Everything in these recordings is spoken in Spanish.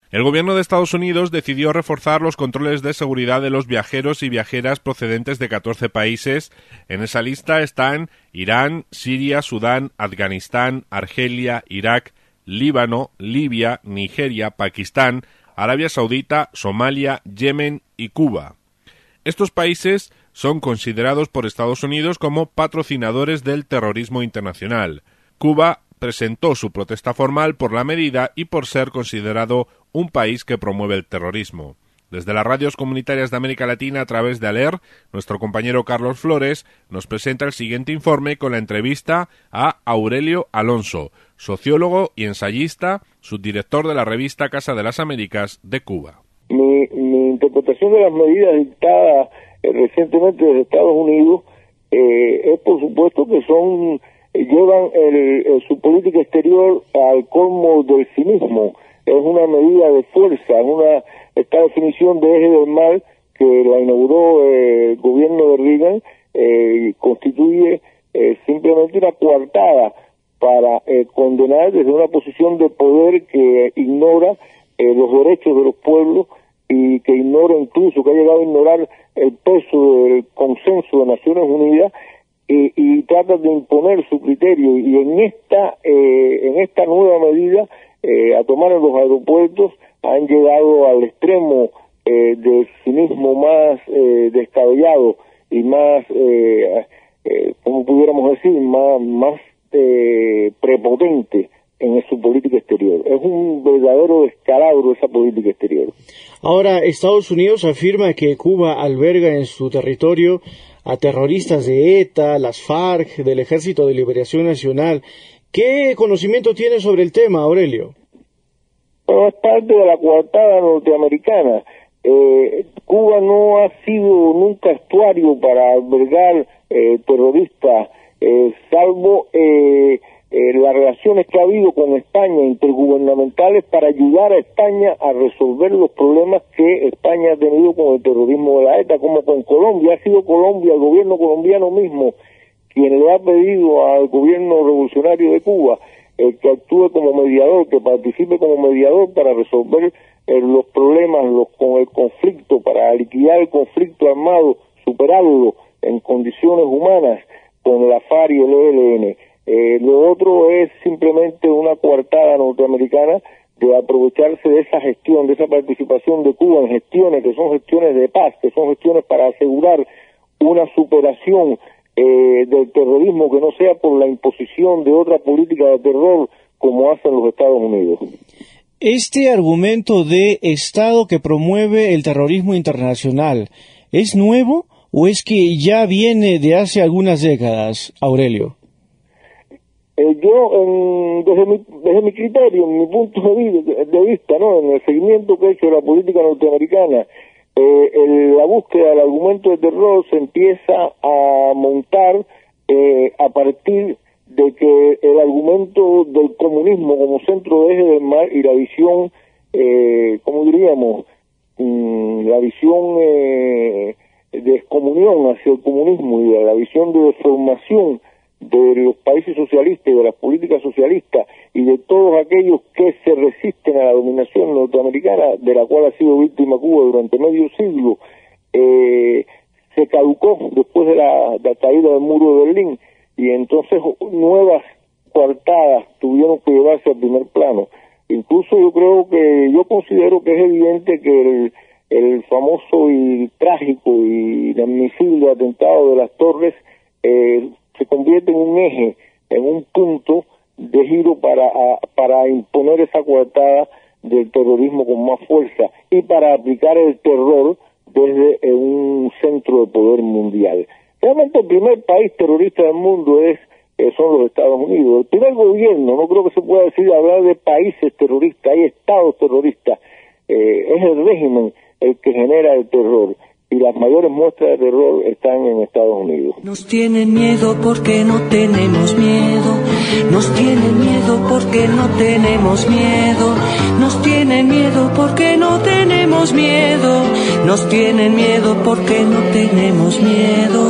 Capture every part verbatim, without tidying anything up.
El gobierno de Estados Unidos decidió reforzar los controles de seguridad de los viajeros y viajeras procedentes de catorce países. En esa lista están Irán, Siria, Sudán, Afganistán, Argelia, Irak, Líbano, Libia, Nigeria, Pakistán, Arabia Saudita, Somalia, Yemen y Cuba. Estos países son considerados por Estados Unidos como patrocinadores del terrorismo internacional. Cuba presentó su protesta formal por la medida y por ser considerado un país que promueve el terrorismo. Desde las radios comunitarias de América Latina a través de ALER, nuestro compañero Carlos Flores nos presenta el siguiente informe con la entrevista a Aurelio Alonso, sociólogo y ensayista, subdirector de la revista Casa de las Américas de Cuba. Mi, mi interpretación de las medidas dictadas eh, recientemente desde Estados Unidos eh, es por supuesto que son llevan el, el, su política exterior al colmo del cinismo. Es una medida de fuerza, es una esta definición de eje del mal que la inauguró eh, el gobierno de Reagan eh, constituye eh, simplemente una coartada para eh, condenar desde una posición de poder que ignora eh, los derechos de los pueblos y que ignora incluso, que ha llegado a ignorar el peso del consenso de Naciones Unidas y, y trata de imponer su criterio. Y en esta eh, en esta nueva medida eh, a tomar en los aeropuertos han llegado al extremo eh, del cinismo más eh, descabellado y más, eh, eh, como pudiéramos decir, más, más eh, prepotente en su política exterior. Es un verdadero descalabro esa política exterior. Ahora, Estados Unidos afirma que Cuba alberga en su territorio a terroristas de ETA, las FARC, del Ejército de Liberación Nacional. ¿Qué conocimiento tiene sobre el tema, Aurelio? Bueno, es parte de la coartada norteamericana. Eh, Cuba no ha sido nunca estuario para albergar eh, terroristas, eh, salvo eh, eh, las relaciones que ha habido con España, intergubernamentales, para ayudar a España a resolver los problemas que España ha tenido con el terrorismo de la ETA, como con Colombia. Ha sido Colombia, el gobierno colombiano mismo, quien le ha pedido al gobierno revolucionario de Cuba eh, que actúe como mediador, que participe como mediador para resolver eh, los problemas los, con el conflicto, para liquidar el conflicto armado, superarlo en condiciones humanas con la FARC y el E L N. Eh, lo otro es simplemente una coartada norteamericana de aprovecharse de esa gestión, de esa participación de Cuba en gestiones que son gestiones de paz, que son gestiones para asegurar una superación Eh, del terrorismo que no sea por la imposición de otra política de terror como hacen los Estados Unidos. Este argumento de Estado que promueve el terrorismo internacional, ¿es nuevo o es que ya viene de hace algunas décadas, Aurelio? Eh, yo, en, desde, mi, desde mi criterio, en mi punto de vista, de vista, ¿no? En el seguimiento que he hecho de la política norteamericana, Eh, el, la búsqueda del argumento de terror se empieza a montar eh, a partir de que el argumento del comunismo como centro de eje del mal y la visión, eh, ¿cómo diríamos? Mm, la visión eh, de excomunión hacia el comunismo y de la visión de deformación de los países socialistas y de las políticas socialistas y de todos aquellos que se resisten a la dominación norteamericana, de la cual ha sido víctima Cuba durante medio siglo, eh, se caducó después de la, de la caída del muro de Berlín, y entonces nuevas coartadas tuvieron que llevarse al primer plano. Incluso yo creo que, yo considero que es evidente que el, el famoso y trágico y inadmisible atentado de las Torres eh, se convierte en un eje, en un punto de giro para, a, para imponer esa coartada del terrorismo con más fuerza y para aplicar el terror desde eh, un centro de poder mundial. Realmente el primer país terrorista del mundo es eh, son los Estados Unidos. El primer gobierno, no creo que se pueda decir hablar de países terroristas, hay estados terroristas, eh, es el régimen el que genera el terror. Y las mayores muestras de terror están en Estados Unidos. Nos tienen miedo porque no tenemos miedo. Nos tienen miedo porque no tenemos miedo. Nos tienen miedo porque no tenemos miedo. Nos tienen miedo porque no tenemos miedo.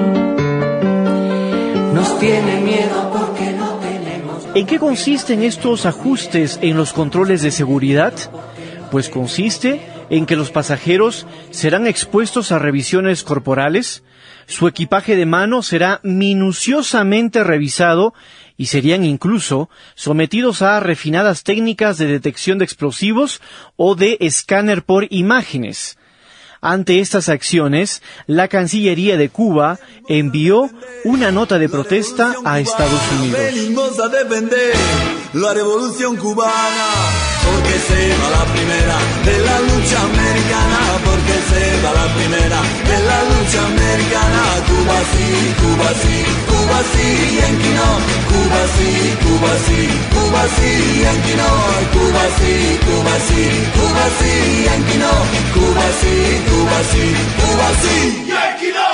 Nos tienen miedo porque no tenemos miedo. ¿En qué consisten estos ajustes en los controles de seguridad? pues consiste en que los pasajeros serán expuestos a revisiones corporales, su equipaje de mano será minuciosamente revisado y serían incluso sometidos a refinadas técnicas de detección de explosivos o de escáner por imágenes. Ante estas acciones, la Cancillería de Cuba envió una nota de protesta a Estados Unidos. Venimos a defender la revolución cubana, porque se va la primera de la lucha americana, porque se va la primera de la lucha americana. Cuba sí, Cuba sí, Cuba sí, Yankee no. Cuba sí, Cuba sí, Cuba sí, Yankee no. Cuba sí, Cuba sí, Cuba sí, Yankee no. Cuba sí, Cuba sí, Cuba sí, Yankee no.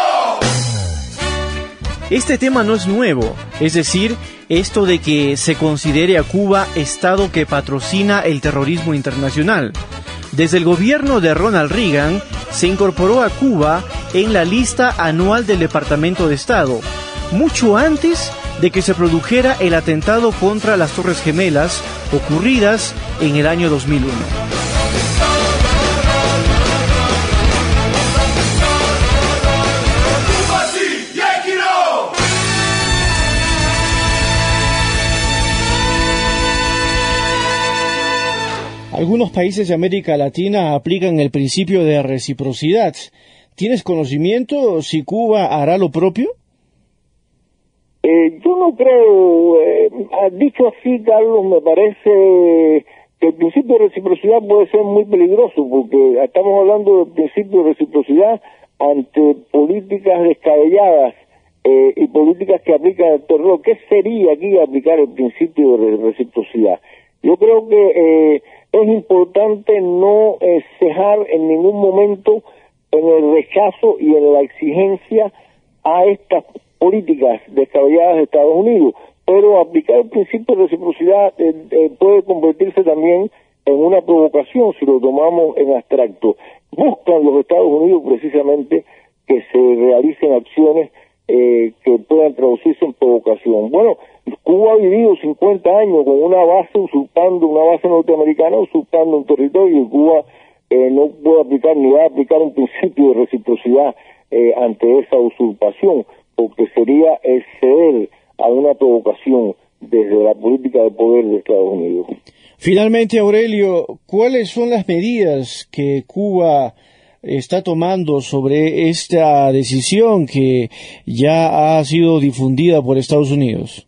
Este tema no es nuevo, es decir, esto de que se considere a Cuba Estado que patrocina el terrorismo internacional. Desde el gobierno de Ronald Reagan se incorporó a Cuba en la lista anual del Departamento de Estado, mucho antes de que se produjera el atentado contra las Torres Gemelas ocurridas en el año dos mil uno. Algunos países de América Latina aplican el principio de reciprocidad. ¿Tienes conocimiento si Cuba hará lo propio? Eh, yo no creo, eh, dicho así, Carlos, me parece que el principio de reciprocidad puede ser muy peligroso, porque estamos hablando del principio de reciprocidad ante políticas descabelladas eh, y políticas que aplican el terror. ¿Qué sería aquí aplicar el principio de reciprocidad? Yo creo que eh, es importante no eh, cejar en ningún momento en el rechazo y en la exigencia a estas políticas descabelladas de Estados Unidos, pero aplicar el principio de reciprocidad eh, eh, puede convertirse también en una provocación si lo tomamos en abstracto. Buscan los Estados Unidos precisamente que se realicen acciones eh, que puedan traducirse en provocación. Bueno, Cuba ha vivido cincuenta años con una base usurpando, una base norteamericana usurpando un territorio, y Cuba eh, no puede aplicar ni va a aplicar un principio de reciprocidad eh, ante esa usurpación, porque sería exceder a una provocación desde la política de poder de Estados Unidos. Finalmente, Aurelio, ¿cuáles son las medidas que Cuba está tomando sobre esta decisión que ya ha sido difundida por Estados Unidos?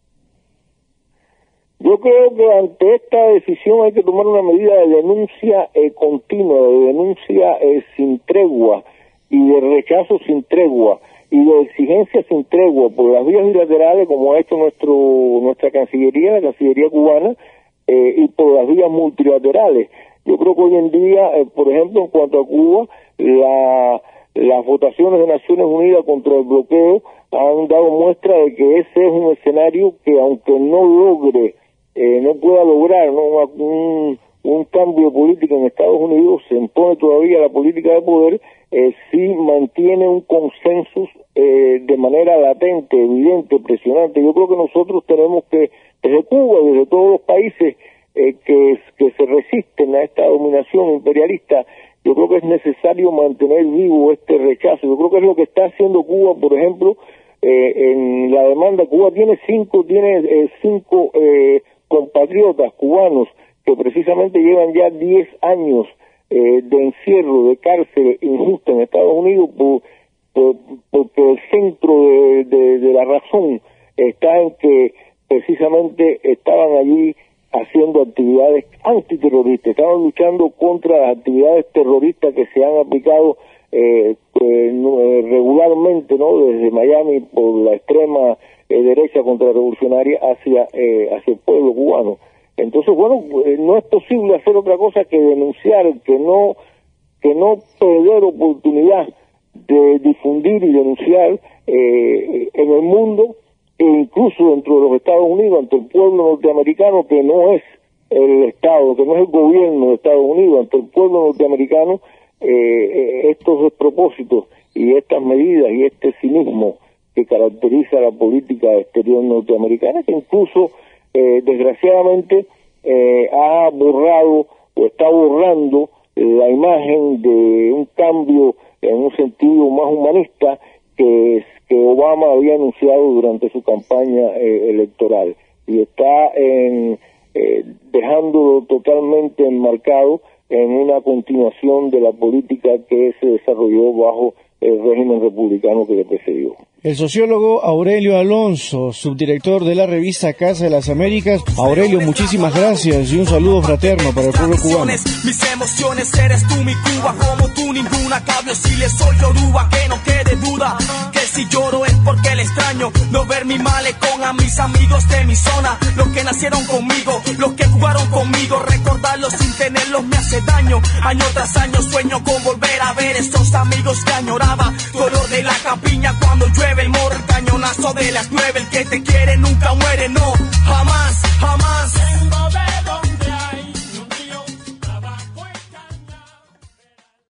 Yo creo que ante esta decisión hay que tomar una medida de denuncia eh, continua, de denuncia eh, sin tregua y de rechazo sin tregua y de exigencia sin tregua por las vías bilaterales, como ha hecho nuestro nuestra Cancillería, la Cancillería cubana, eh, y por las vías multilaterales. Yo creo que hoy en día, eh, por ejemplo, en cuanto a Cuba, la, las votaciones de Naciones Unidas contra el bloqueo han dado muestra de que ese es un escenario que, aunque no logre, eh, no pueda lograr ¿no? un, un cambio de política en Estados Unidos, se impone todavía la política de poder, eh, sí mantiene un consenso eh, de manera latente, evidente, presionante. Yo creo que nosotros tenemos que, desde Cuba, desde todos los países eh, que, que se resisten a esta dominación imperialista, yo creo que es necesario mantener vivo este rechazo. Yo creo que es lo que está haciendo Cuba, por ejemplo, eh, en la demanda. Cuba tiene cinco, tiene eh, cinco eh, compatriotas cubanos que precisamente llevan ya diez años eh, de encierro, de cárcel injusta en Estados Unidos, por, por, porque el centro de, de, de la razón está en que precisamente estaban allí haciendo actividades antiterroristas, estaban luchando contra las actividades terroristas que se han aplicado eh, eh, regularmente, ¿no? Desde Miami por la extrema eh, derecha contrarrevolucionaria hacia eh, hacia el pueblo cubano. Entonces, bueno, eh, no es posible hacer otra cosa que denunciar, que no que no perder oportunidad de difundir y denunciar eh, en el mundo, e incluso dentro de los Estados Unidos, ante el pueblo norteamericano, que no es el Estado, que no es el gobierno de Estados Unidos, ante el pueblo norteamericano, eh, estos despropósitos y estas medidas y este cinismo que caracteriza la política exterior norteamericana, que incluso, eh, desgraciadamente, eh, ha borrado o está borrando de un cambio en un sentido más humanista que, que Obama había anunciado durante su campaña eh, electoral, y está en, eh, dejándolo totalmente enmarcado en una continuación de la política que se desarrolló bajo el régimen republicano que le precedió. El sociólogo Aurelio Alonso, subdirector de la revista Casa de las Américas. Aurelio, muchísimas gracias y un saludo fraterno para el pueblo cubano. Mis emociones eres tú, mi Cuba, como tú ninguna, cambio si le soy yoruba, que no quede duda, que si lloro es porque le extraño, no ver mi malecón a mis amigos de mi zona, los que nacieron conmigo, los que jugaron conmigo, recordarlos sin tenerlos me hace daño, año tras año sueño con volver a ver esos amigos que añoraba, color de la campiña cuando llueve el morro, el cañonazo de las nueve, el que te quiere nunca muere, no, jamás, jamás.